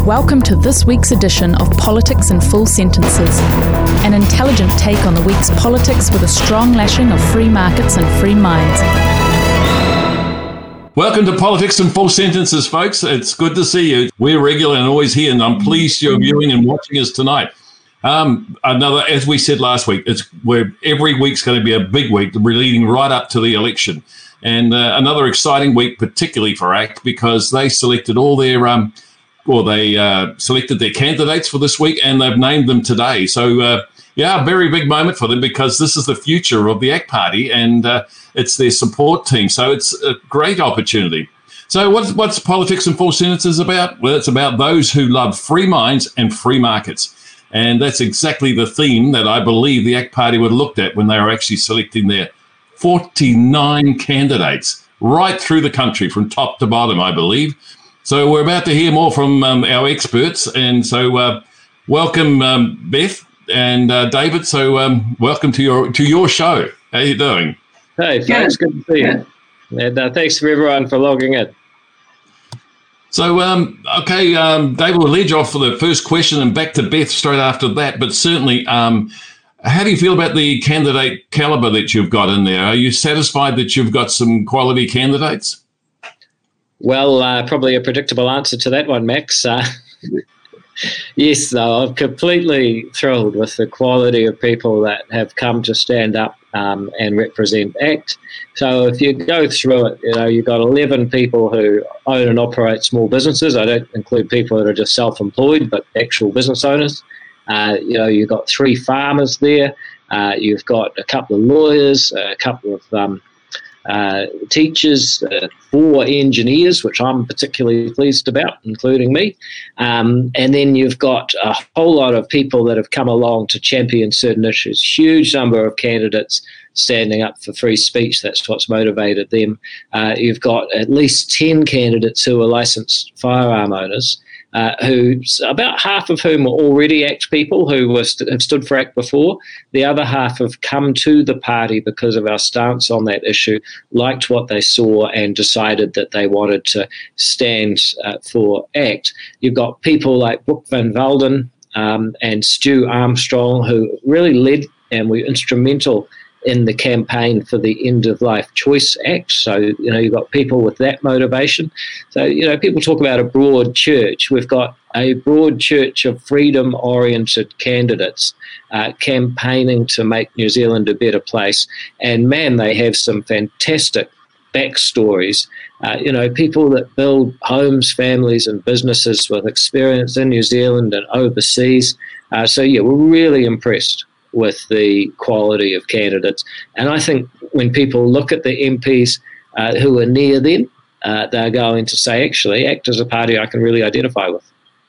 Welcome to this week's edition of Politics in Full Sentences, an intelligent take on the week's politics with a strong lashing of free markets and free minds. Welcome to Politics in Full Sentences, folks. It's good to see you. We're regular and always here, and I'm pleased you're viewing and watching us tonight. As we said last week, every week's going to be a big week. We're leading right up to the election. And another exciting week, particularly for ACT, because they selected selected their candidates for this week, and they've named them today. So, a very big moment for them, because this is the future of the ACT Party, and it's their support team. So it's a great opportunity. So what's Politics in Full Sentences about? Well, it's about those who love free minds and free markets. And that's exactly the theme that I believe the ACT Party would have looked at when they were actually selecting their 49 candidates right through the country from top to bottom, I believe. So we're about to hear more from our experts. And so welcome, Beth and David. So welcome to your show. How are you doing? Hey, thanks. Good to see you. And thanks for everyone for logging in. So, David, we'll lead you off for the first question and back to Beth straight after that. But certainly, how do you feel about the candidate caliber that you've got in there? Are you satisfied that you've got some quality candidates? Well, probably a predictable answer to that one, Max. Yes, I'm completely thrilled with the quality of people that have come to stand up and represent ACT. So if you go through it, you've got 11 people who own and operate small businesses. I don't include people that are just self-employed, but actual business owners. You've got 3 farmers there. You've got a couple of lawyers, a couple of teachers, 4 engineers, which I'm particularly pleased about, including me. And then you've got a whole lot of people that have come along to champion certain issues. Huge number of candidates standing up for free speech. That's what's motivated them. You've got at least 10 candidates who are licensed firearm owners, who about half of whom are already ACT people who have stood for ACT before. The other half have come to the party because of our stance on that issue, liked what they saw and decided that they wanted to stand for ACT. You've got people like Brooke Van Velden and Stu Armstrong, who really led and were instrumental in the campaign for the End of Life Choice Act. So, you've got people with that motivation. So, people talk about a broad church. We've got a broad church of freedom-oriented candidates campaigning to make New Zealand a better place. And, man, they have some fantastic backstories. People that build homes, families and businesses with experience in New Zealand and overseas. We're really impressed with the quality of candidates. And I think when people look at the MPs who are near them, they're going to say, actually, ACT is a party I can really identify with.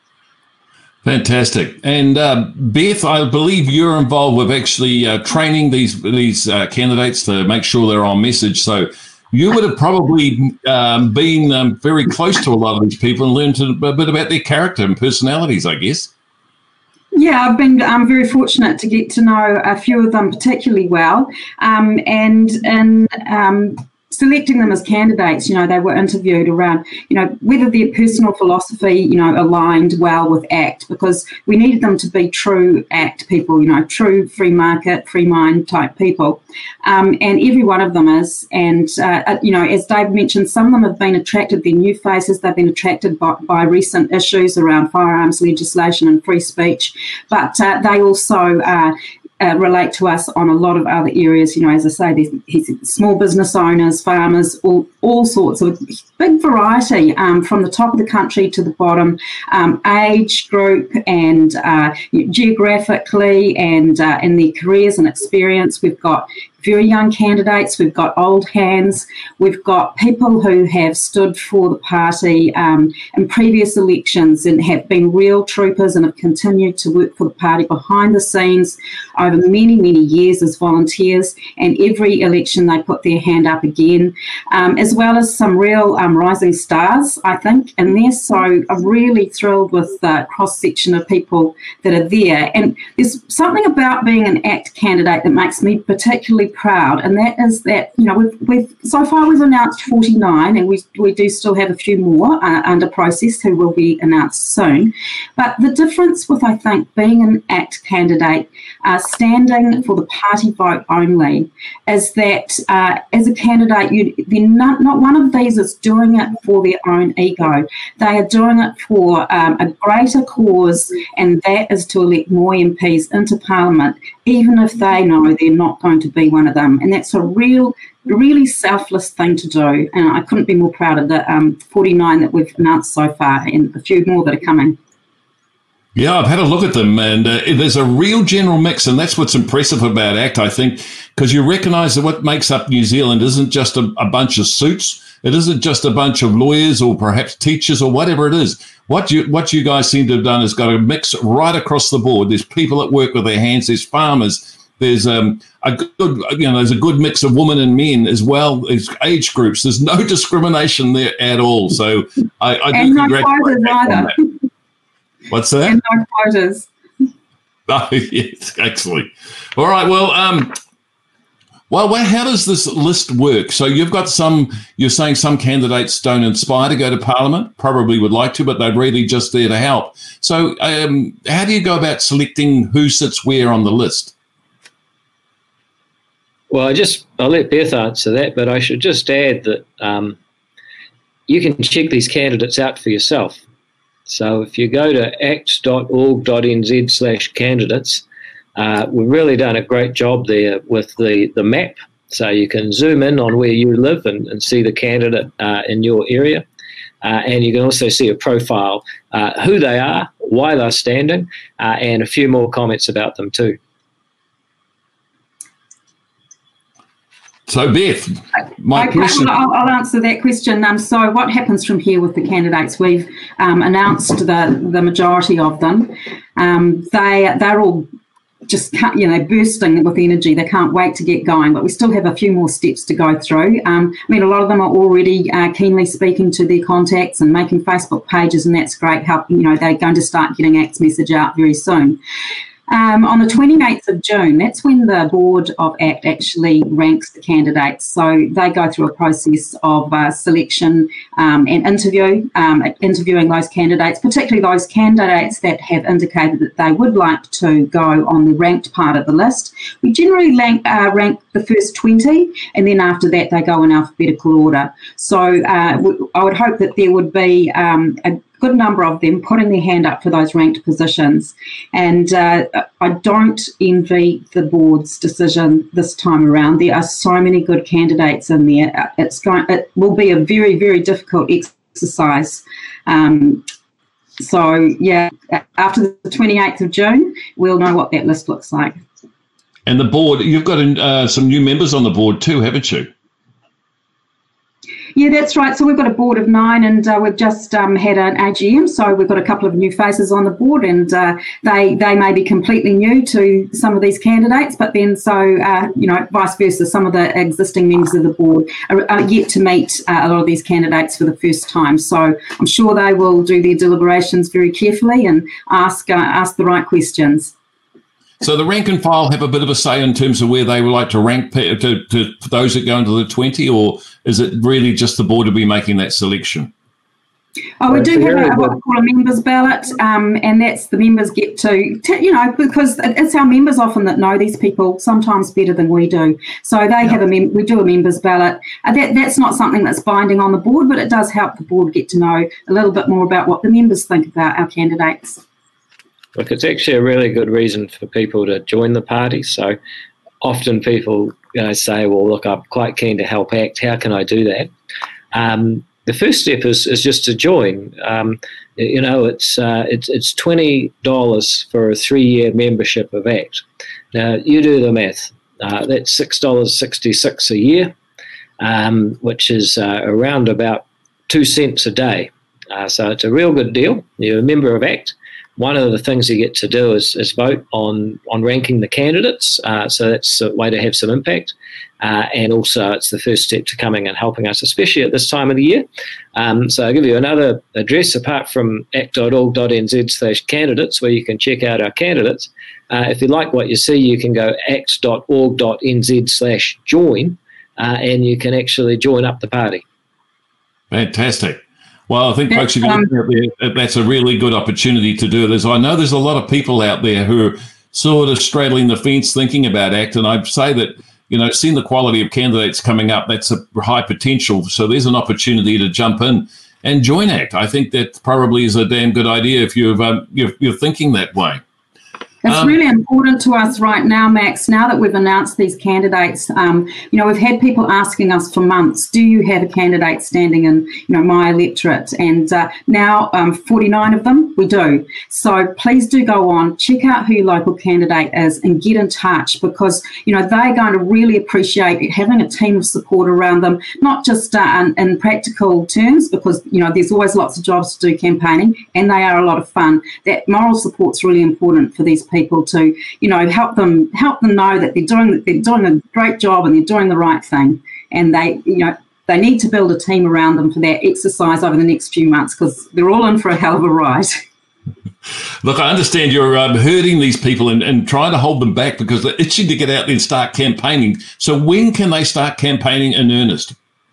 Fantastic. And Beth, I believe you're involved with actually training these candidates to make sure they're on message. So you would have probably been very close to a lot of these people and learned a bit about their character and personalities, I guess. Yeah, I'm very fortunate to get to know a few of them particularly well, and selecting them as candidates, they were interviewed around, whether their personal philosophy, aligned well with ACT, because we needed them to be true ACT people, true free market, free mind type people. And every one of them is. And, as Dave mentioned, some of them have been attracted, they're new faces, they've been attracted by recent issues around firearms legislation and free speech, but they also relate to us on a lot of other areas. As I say, there's small business owners, farmers, all sorts of big variety from the top of the country to the bottom, age group and geographically and in their careers and experience. We've got very young candidates, we've got old hands, we've got people who have stood for the party in previous elections and have been real troopers and have continued to work for the party behind the scenes over many, many years as volunteers, and every election they put their hand up again, as well as some real rising stars, I think, in there. So I'm really thrilled with the cross-section of people that are there. And there's something about being an ACT candidate that makes me particularly proud, and that is that, you know, we've so far we've announced 49, and we do still have a few more under process who will be announced soon. But the difference with, I think, being an ACT candidate, standing for the party vote only, is that as a candidate, not one of these is doing it for their own ego. They are doing it for a greater cause, and that is to elect more MPs into Parliament, even if they know they're not going to be one of them. And that's a really selfless thing to do. And I couldn't be more proud of the 49 that we've announced so far, and a few more that are coming. Yeah, I've had a look at them, and there's a real general mix, and that's what's impressive about ACT, I think, because you recognise that what makes up New Zealand isn't just a bunch of suits. It isn't just a bunch of lawyers or perhaps teachers or whatever it is. What you guys seem to have done is got a mix right across the board. There's people that work with their hands. There's farmers. There's there's a good mix of women and men as well as age groups. There's no discrimination there at all. So I do congratulate that. What's that? And no quotas. Oh, yes, excellent. All right, well, how does this list work? So you've got you're saying some candidates don't inspire to go to Parliament, probably would like to, but they're really just there to help. So how do you go about selecting who sits where on the list? Well, I'll let Beth answer that, but I should just add that you can check these candidates out for yourself. So if you go to act.org.nz/candidates, we've really done a great job there with the map. So you can zoom in on where you live and see the candidate in your area. And you can also see a profile, who they are, why they're standing, and a few more comments about them too. So, Beth, question. I'll answer that question. So what happens from here with the candidates? We've announced the majority of them. They're all just bursting with energy. They can't wait to get going, but we still have a few more steps to go through. A lot of them are already keenly speaking to their contacts and making Facebook pages, and that's great. They're going to start getting ACT's message out very soon. On the 28th of June, that's when the board of ACT actually ranks the candidates. So they go through a process of selection and interviewing those candidates, particularly those candidates that have indicated that they would like to go on the ranked part of the list. We generally rank the first 20, and then after that they go in alphabetical order. So I would hope that there would be a good number of them putting their hand up for those ranked positions. And I don't envy the board's decision this time around. There are so many good candidates in there. It will be a very, very difficult exercise. So, yeah, after the 28th of June, we'll know what that list looks like. And the board, you've got some new members on the board too, haven't you? Yeah, that's right. So we've got a board of 9, and we've just had an AGM. So we've got a couple of new faces on the board, and they may be completely new to some of these candidates, but then vice versa. Some of the existing members of the board are yet to meet a lot of these candidates for the first time. So I'm sure they will do their deliberations very carefully and ask the right questions. So the rank and file have a bit of a say in terms of where they would like to rank to those that go into the 20, or is it really just the board to be making that selection? Oh, we do have what we call a members ballot, and that's the members get to because it's our members often that know these people sometimes better than we do. So they have we do a members ballot. That's not something that's binding on the board, but it does help the board get to know a little bit more about what the members think about our candidates. Look, it's actually a really good reason for people to join the party. So often people say, well, look, I'm quite keen to help ACT. How can I do that? The first step is just to join. It's $20 for a 3-year membership of ACT. Now, you do the math. That's $6.66 a year, which is around about 2 cents a day. So it's a real good deal. You're a member of ACT. One of the things you get to do is vote on ranking the candidates. So that's a way to have some impact. and also it's the first step to coming and helping us, especially at this time of the year. So I'll give you another address apart from act.org.nz/candidates, where you can check out our candidates. If you like what you see, you can go act.org.nz/join, and you can actually join up the party. Fantastic. Well, I think, folks, if you're looking out there, that's a really good opportunity to do this. I know there's a lot of people out there who are sort of straddling the fence thinking about ACT, and I'd say that, seeing the quality of candidates coming up, that's a high potential. So there's an opportunity to jump in and join ACT. I think that probably is a damn good idea if you're thinking that way. It's really important to us right now, Max, now that we've announced these candidates. We've had people asking us for months, do you have a candidate standing in, my electorate? And now 49 of them, we do. So please do go on, check out who your local candidate is and get in touch, because, they're going to really appreciate having a team of support around them, not just in practical terms, because, there's always lots of jobs to do campaigning and they are a lot of fun. That moral support's really important for these people to, help them know that they're doing a great job and they're doing the right thing, and they need to build a team around them for that exercise over the next few months, because they're all in for a hell of a ride. Look, I understand you're hurting these people and trying to hold them back because they're itching to get out there and start campaigning. So when can they start campaigning in earnest?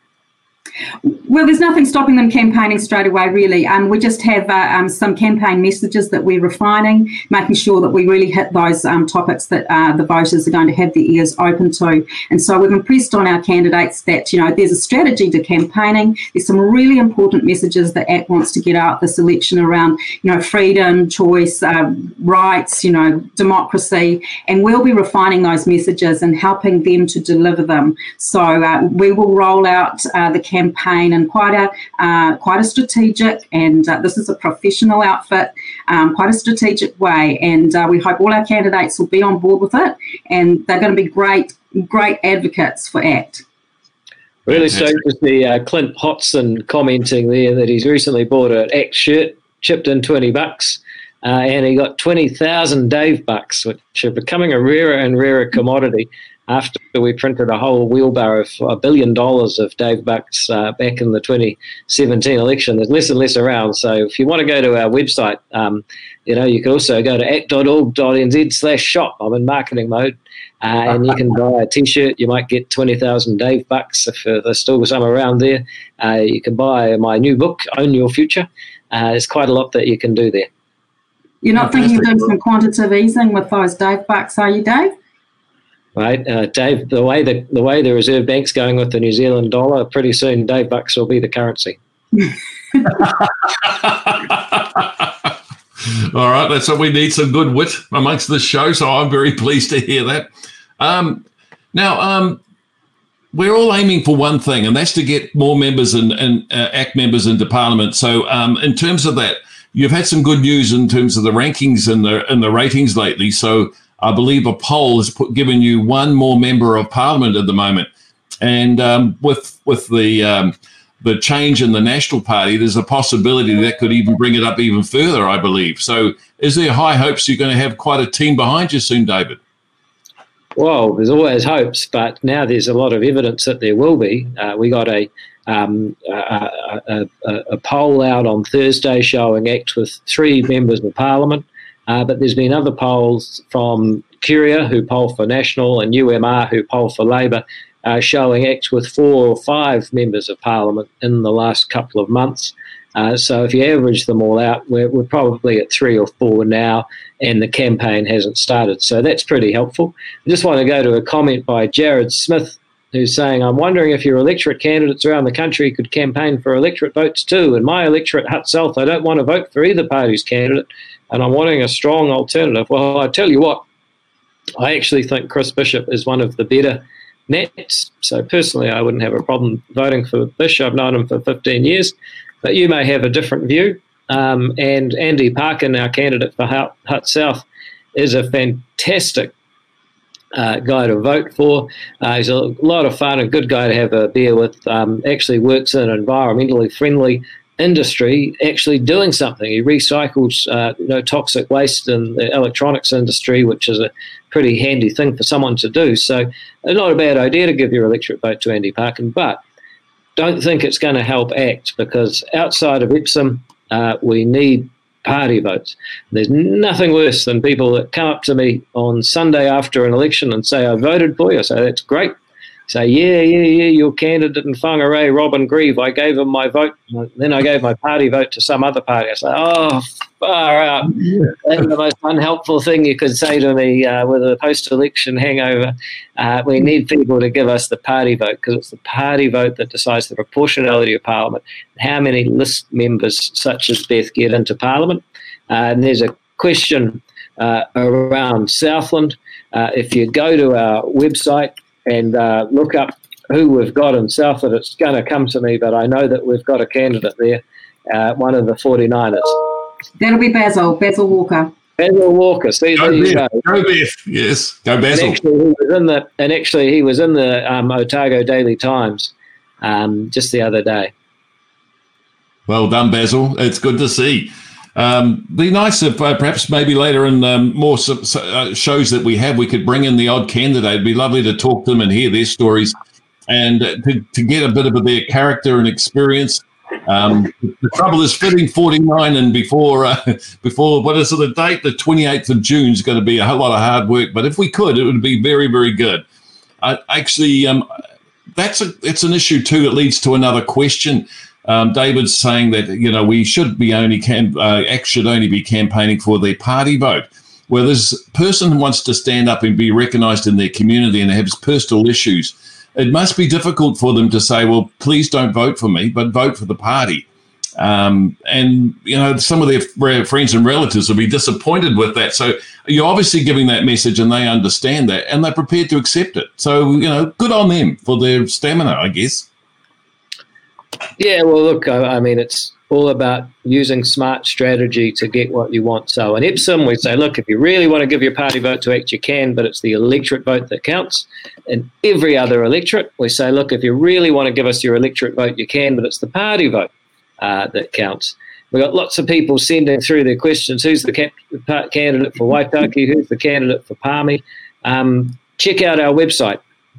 Well, there's nothing stopping them campaigning straight away, really. We just have some campaign messages that we're refining, making sure that we really hit those topics that the voters are going to have their ears open to. And so we've impressed on our candidates that, there's a strategy to campaigning. There's some really important messages that ACT wants to get out this election around, freedom, choice, rights, democracy. And we'll be refining those messages and helping them to deliver them. So we will roll out the campaign in quite a strategic, and this is a professional outfit, quite a strategic way, and we hope all our candidates will be on board with it, and they're going to be great advocates for ACT. Really stoked to see Clint Hodson commenting there that he's recently bought an ACT shirt, chipped in $20, and he got 20,000 Dave bucks, which are becoming a rarer and rarer commodity after we printed a whole wheelbarrow for $1 billion of Dave bucks back in the 2017 election. There's less and less around. So if you want to go to our website, you can also go to act.org.nz/shop. I'm in marketing mode. And you can buy a T-shirt. You might get 20,000 Dave bucks if there's still some around there. You can buy my new book, Own Your Future. There's quite a lot that you can do there. You're not thinking of doing some quantitative easing with those Dave bucks, are you, Dave? Right, Dave. The way the Reserve Bank's going with the New Zealand dollar, pretty soon Dave bucks will be the currency. All right, that's what we need, some good wit amongst this show. So I'm very pleased to hear that. Now, we're all aiming for one thing, and that's to get more members and ACT members into Parliament. So in terms of that, you've had some good news in terms of the rankings and the ratings lately. So I believe a poll has given you one more member of Parliament at the moment. And with the change in the National Party, there's a possibility that could even bring it up even further, I believe. So is there high hopes you're going to have quite a team behind you soon, David? Well, there's always hopes, but now there's a lot of evidence that there will be. We got a poll out on Thursday showing ACT with 3 members of Parliament. But there's been other polls from Curia, who poll for National, and UMR, who poll for Labour, showing ACT with 4 or 5 members of Parliament in the last couple of months. So if you average them all out, we're probably at 3 or 4 now, and the campaign hasn't started. So that's pretty helpful. I just want to go to a comment by Jared Smith, who's saying, I'm wondering if your electorate candidates around the country could campaign for electorate votes too. In my electorate, Hutt South, I don't want to vote for either party's candidate, and I'm wanting a strong alternative. Well, I tell you what, I actually think Chris Bishop is one of the better Nats. So personally, I wouldn't have a problem voting for Bishop. I've known him for 15 years, but you may have a different view. And Andy Parkin, our candidate for Hutt South, is a fantastic guy to vote for. He's a lot of fun, a good guy to have a beer with. Actually works in an environmentally friendly industry actually doing something. He recycles toxic waste in the electronics industry, which is a pretty handy thing for someone to do. So not a bad idea to give your electorate vote to Andy Parkin, but don't think it's going to help ACT, because outside of Epsom, we need party votes. There's nothing worse than people that come up to me on Sunday after an election and say, I voted for you. I say, that's great. Say, yeah, your candidate in Whangarei, Robin Grieve, I gave him my vote. Then I gave my party vote to some other party. I say, oh, far out. That's the most unhelpful thing you could say to me with a post-election hangover. We need people to give us the party vote, because it's the party vote that decides the proportionality of Parliament, how many list members such as Beth get into Parliament. And there's a question around Southland. If you go to our website and look up who we've got in Southland, it's going to come to me, but I know that we've got a candidate there, one of the 49ers. That'll be Basil Walker. Basil Walker. See, there you go. Go Beth. Yes, go Basil. And actually, he was in the Otago Daily Times just the other day. Well done, Basil. It's good to see. Be nice if perhaps maybe later in more shows that we have, we could bring in the odd candidate. It'd be lovely to talk to them and hear their stories, and to get a bit of their character and experience. The trouble is fitting 49 and before what is the date? The 28th of June is going to be a whole lot of hard work. But if we could, it would be very, very good. It's an issue too. It leads to another question. David's saying that we should be ACT should only be campaigning for their party vote. Well, this person wants to stand up and be recognised in their community and has personal issues. It must be difficult for them to say, well, please don't vote for me, but vote for the party. And some of their friends and relatives will be disappointed with that. So you're obviously giving that message, and they understand that, and they're prepared to accept it. So, good on them for their stamina, I guess. Yeah, well, look, I mean, it's all about using smart strategy to get what you want. So in Epsom, we say, look, if you really want to give your party vote to ACT, you can, but it's the electorate vote that counts. In every other electorate, we say, look, if you really want to give us your electorate vote, you can, but it's the party vote that counts. We've got lots of people sending through their questions. Who's the candidate for Waitaki? Who's the candidate for Palmy? Check out our website.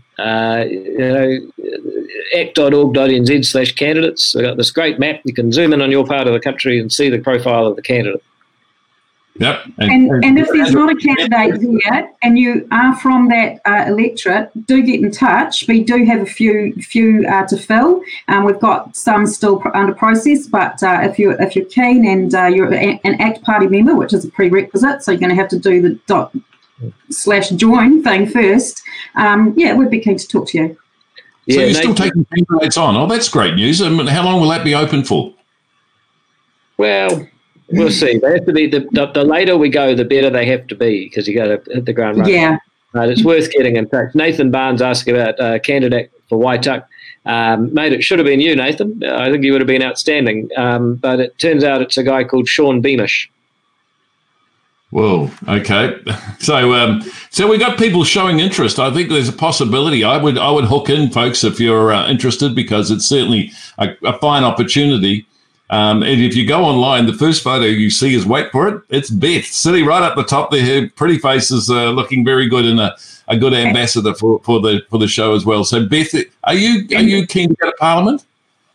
act.org.nz/candidates. We've got this great map. You can zoom in on your part of the country and see the profile of the candidate. Yep. And if there's not a candidate there and you are from that electorate, do get in touch. We do have a few to fill. We've got some still under process, but if you're keen and you're an ACT party member, which is a prerequisite, so you're going to have to do the /join thing first. We'd be keen to talk to you. So you're still taking candidates on? Oh, that's great news. How long will that be open for? Well, we'll see. They have to be the later we go, the better they have to be, because you got to hit the ground running. Yeah, it's worth getting in touch. Nathan Barnes asked about a candidate for Waituck. Mate, it should have been you, Nathan. I think you would have been outstanding. But it turns out it's a guy called Sean Beamish. Whoa, okay. So we got people showing interest. I think there's a possibility. I would hook in, folks, if you're interested, because it's certainly a fine opportunity. And if you go online, the first photo you see is, wait for it, it's Beth sitting right up the top there. Her pretty face is looking very good, and a good ambassador for the show as well. So Beth, are you keen to go to Parliament?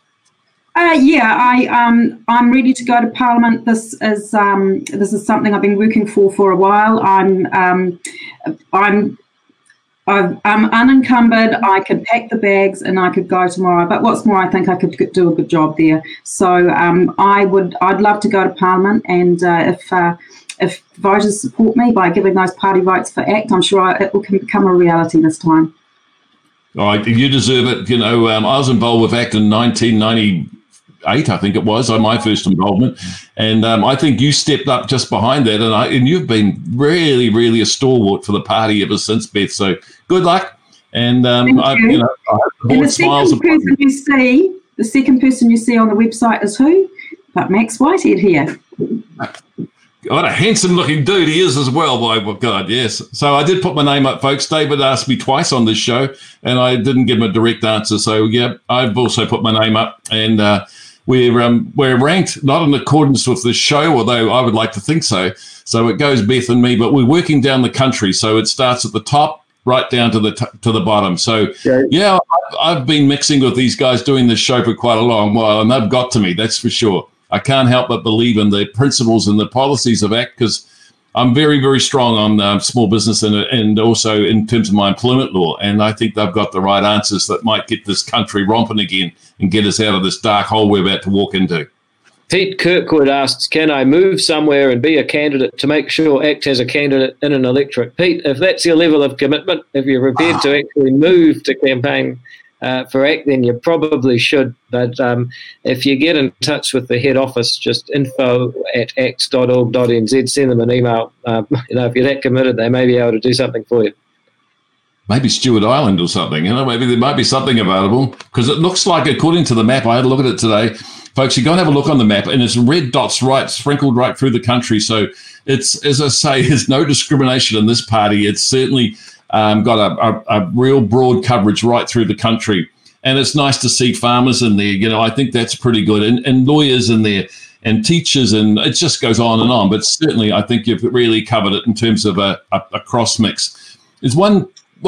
I'm ready to go to Parliament. This is something I've been working for a while. I'm unencumbered. I could pack the bags and I could go tomorrow. But what's more, I think I could do a good job there. So I'd love to go to Parliament, and if voters support me by giving those party votes for ACT, I'm sure it will become a reality this time. Oh, you deserve it. I was involved with ACT in 1998, I think it was, my first involvement. And I think you stepped up just behind that. And you've been really, really a stalwart for the party ever since, Beth. So good luck. And I hope the board smiles. The second person you see on the website is who? But Max Whitehead here. What a handsome-looking dude he is as well, by God, yes. So I did put my name up, folks. David asked me twice on this show, and I didn't give him a direct answer. So, yeah, I've also put my name up. And we're ranked not in accordance with the show, although I would like to think so. So it goes Beth and me, but we're working down the country. So it starts at the top, right down to the bottom. So yeah, I've been mixing with these guys doing this show for quite a long while, and they've got to me. That's for sure. I can't help but believe in the principles and the policies of ACT, because I'm very, very strong on small business and also in terms of my employment law. And I think they've got the right answers that might get this country romping again and get us out of this dark hole we're about to walk into. Pete Kirkwood asks, can I move somewhere and be a candidate to make sure ACT has a candidate in an electorate? Pete, if that's your level of commitment, if you're prepared to actually move to campaign for ACT, then you probably should. But if you get in touch with the head office, just info@act.org.nz, send them an email. If you're that committed, they may be able to do something for you. Maybe Stewart Island or something. Maybe there might be something available, because it looks like, according to the map, I had a look at it today. Folks, you go and have a look on the map, and it's red dots sprinkled right through the country. So it's, as I say, there's no discrimination in this party. It's certainly got a real broad coverage right through the country. And it's nice to see farmers in there. I think that's pretty good. And lawyers in there and teachers, and it just goes on and on. But certainly I think you've really covered it in terms of a cross mix. There's one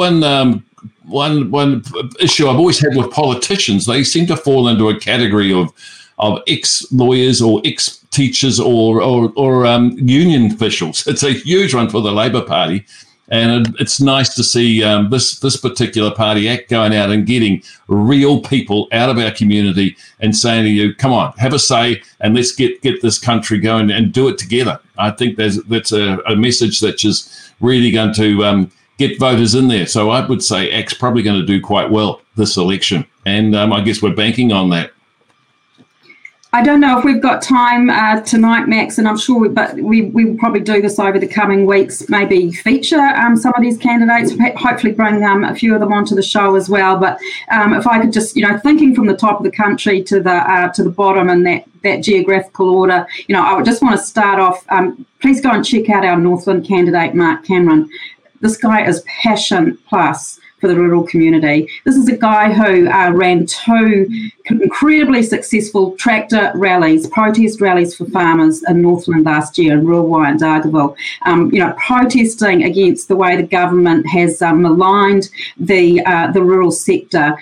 issue I've always had with politicians. They seem to fall into a category of ex-lawyers or ex-teachers or union officials. It's a huge one for the Labour Party. And it's nice to see this particular party, ACT, going out and getting real people out of our community and saying to you, come on, have a say, and let's get this country going and do it together. I think that's a message that is really going to get voters in there. So I would say ACT's probably going to do quite well this election. And I guess we're banking on that. I don't know if we've got time tonight, Max, and I'm sure, we will probably do this over the coming weeks, maybe feature some of these candidates, hopefully bring a few of them onto the show as well. But if I could just, thinking from the top of the country to the bottom in that geographical order, I would just want to start off, please go and check out our Northland candidate, Mark Cameron. This guy is passion plus for the rural community. This is a guy who ran 2 incredibly successful tractor rallies, protest rallies for farmers in Northland last year in Rurawai and Dargaville, protesting against the way the government has maligned the rural sector.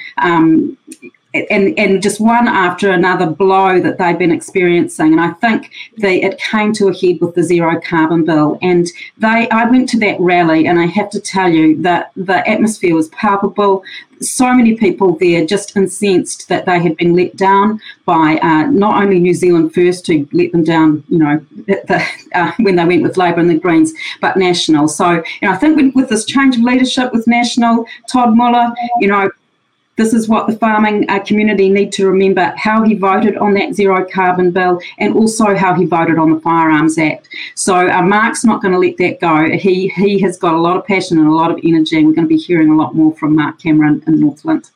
And just one after another blow that they've been experiencing. And I think it came to a head with the Zero Carbon Bill. And I went to that rally, and I have to tell you that the atmosphere was palpable. So many people there just incensed that they had been let down by not only New Zealand First, who let them down, when they went with Labour and the Greens, but National. So, I think with this change of leadership with National, Todd Muller, this is what the farming community need to remember, how he voted on that Zero Carbon Bill and also how he voted on the Firearms Act. So Mark's not going to let that go. He has got a lot of passion and a lot of energy, and we're going to be hearing a lot more from Mark Cameron in Northland.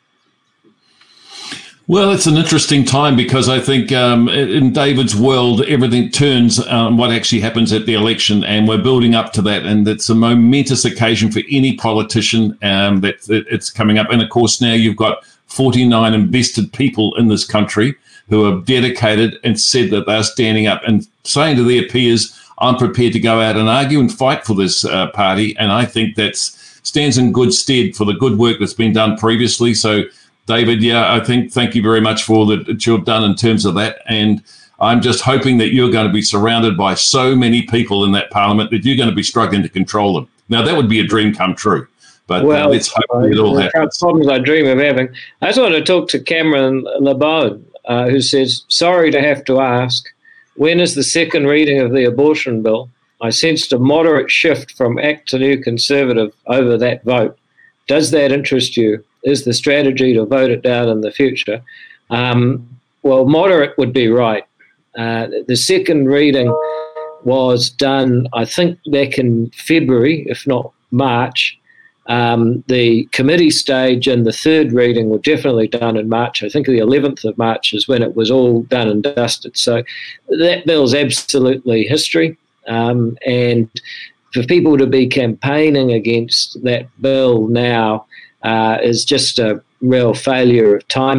Well, it's an interesting time, because I think in David's world, everything turns on what actually happens at the election, and we're building up to that. And it's a momentous occasion for any politician that it's coming up. And of course, now you've got 49 invested people in this country who are dedicated and said that they're standing up and saying to their peers, I'm prepared to go out and argue and fight for this party. And I think that stands in good stead for the good work that's been done previously. So David, thank you very much for all that you've done in terms of that. And I'm just hoping that you're going to be surrounded by so many people in that parliament that you're going to be struggling to control them. Now, that would be a dream come true. But let's hope it all happens. Problems I dream of having. I just want to talk to Cameron LeBeau, who says, sorry to have to ask, when is the second reading of the abortion bill? I sensed a moderate shift from ACT to New Conservative over that vote. Does that interest you? Is the strategy to vote it down in the future? Well, moderate would be right. The second reading was done, I think, back in February, if not March. The committee stage and the third reading were definitely done in March. I think the 11th of March is when it was all done and dusted. So that bill's absolutely history. And for people to be campaigning against that bill now is just a real failure of timing.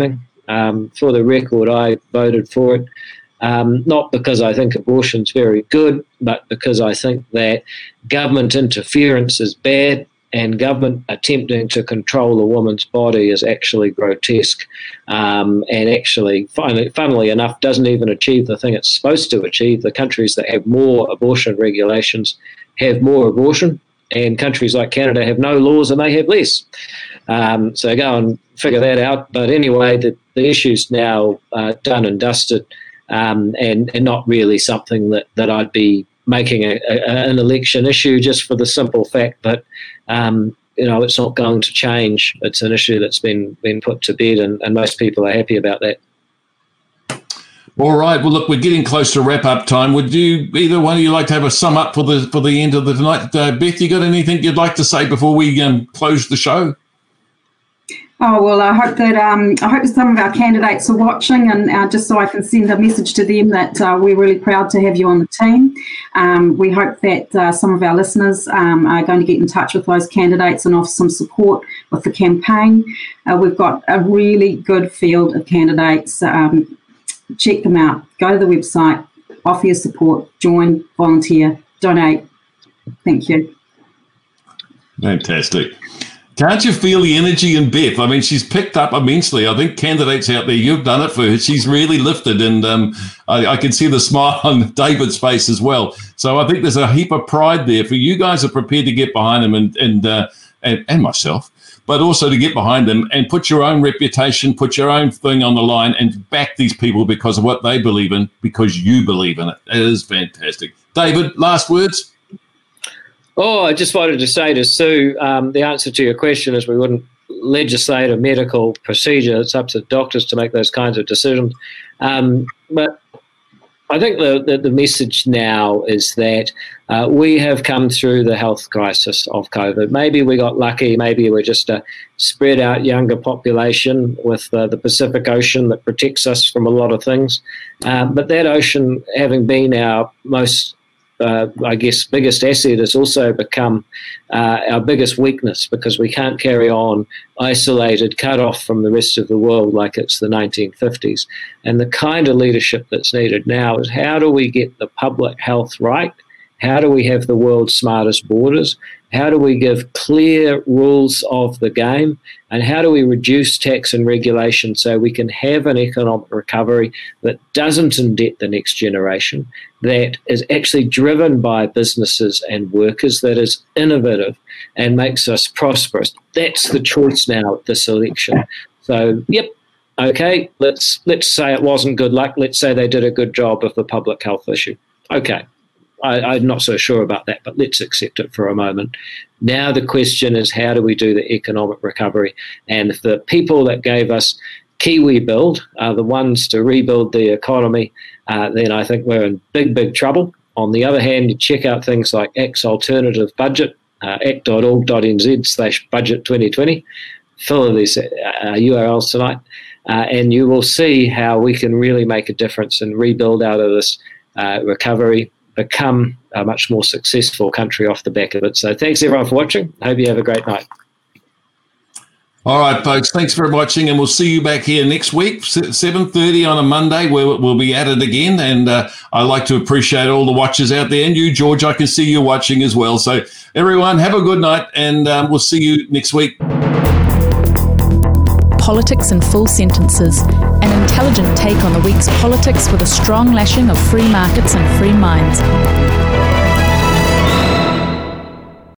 For the record, I voted for it, not because I think abortion's very good, but because I think that government interference is bad, and government attempting to control a woman's body is actually grotesque, and actually, funnily enough, doesn't even achieve the thing it's supposed to achieve. The countries that have more abortion regulations have more abortion, and countries like Canada have no laws and they have less. So go and figure that out. But anyway, the issue's now done and dusted, and not really something that I'd be making an election issue, just for the simple fact that it's not going to change. It's an issue that's been put to bed, and most people are happy about that. All right. Well, look, we're getting close to wrap-up time. Would either one of you like to have a sum up for the end of the night? Beth, you got anything you'd like to say before we close the show? Oh, well, I hope that some of our candidates are watching, and just so I can send a message to them that we're really proud to have you on the team. We hope that some of our listeners are going to get in touch with those candidates and offer some support with the campaign. We've got a really good field of candidates. Check them out. Go to the website, offer your support, join, volunteer, donate. Thank you. Fantastic. Can't you feel the energy in Beth? I mean, she's picked up immensely. I think candidates out there, you've done it for her. She's really lifted, and I can see the smile on David's face as well. So I think there's a heap of pride there for you guys are prepared to get behind them and myself, but also to get behind them and put your own reputation, put your own thing on the line and back these people because of what they believe in, because you believe in it. It is fantastic. David, last words? Oh, I just wanted to say to Sue, the answer to your question is we wouldn't legislate a medical procedure. It's up to doctors to make those kinds of decisions. But I think the message now is that we have come through the health crisis of COVID. Maybe we got lucky. Maybe we're just a spread out younger population with the Pacific Ocean that protects us from a lot of things. But that ocean, having been our most biggest asset, has also become our biggest weakness, because we can't carry on isolated, cut off from the rest of the world like it's the 1950s. And the kind of leadership that's needed now is, how do we get the public health right? How do we have the world's smartest borders? How do we give clear rules of the game? And how do we reduce tax and regulation so we can have an economic recovery that doesn't indebt the next generation, that is actually driven by businesses and workers, that is innovative and makes us prosperous? That's the choice now at this election. So, yep, okay, let's say it wasn't good luck. Let's say they did a good job of the public health issue. Okay. I'm not so sure about that, but let's accept it for a moment. Now the question is, how do we do the economic recovery? And if the people that gave us Kiwi Build are the ones to rebuild the economy, then I think we're in big trouble. On the other hand, you check out things like ACT's alternative budget, act.org.nz/budget 2020, full of these URLs tonight, and you will see how we can really make a difference and rebuild out of this recovery, become a much more successful country off the back of it. So thanks everyone for watching. I hope you have a great night. All right, folks, thanks for watching, and we'll see you back here next week, 7:30 on a Monday, where we'll be at it again. And I like to appreciate all the watchers out there, and you, George, I can see you watching as well. So everyone, have a good night, and we'll see you next week. Politics in Full Sentences, an intelligent take on the week's politics with a strong lashing of free markets and free minds.